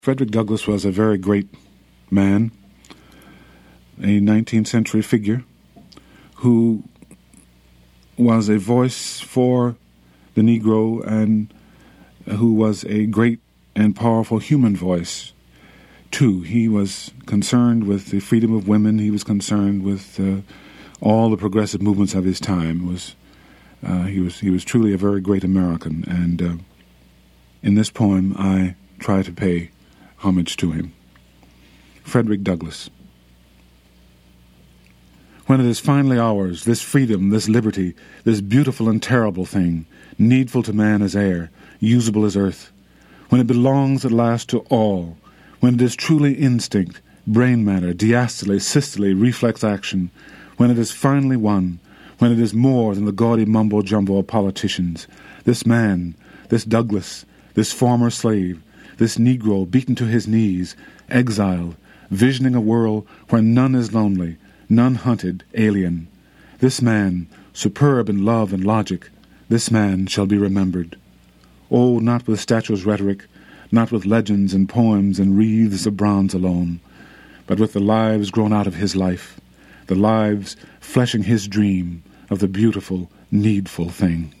Frederick Douglass was a very great man, a 19th century figure who was a voice for the Negro and who was a great and powerful human voice, too. He was concerned with the freedom of women. He was concerned with all the progressive movements of his time. He was truly a very great American, and in this poem I try to pay homage to him. Frederick Douglass. When it is finally ours, this freedom, this liberty, this beautiful and terrible thing, needful to man as air, usable as earth, when it belongs at last to all, when it is truly instinct, brain matter, diastole, systole, reflex action, when it is finally won, when it is more than the gaudy mumbo-jumbo of politicians, this man, this Douglass, this former slave, this Negro beaten to his knees, exiled, visioning a world where none is lonely, none hunted, alien. This man, superb in love and logic, this man shall be remembered. Oh, not with statues' rhetoric, not with legends and poems and wreaths of bronze alone, but with the lives grown out of his life, the lives fleshing his dream of the beautiful, needful thing.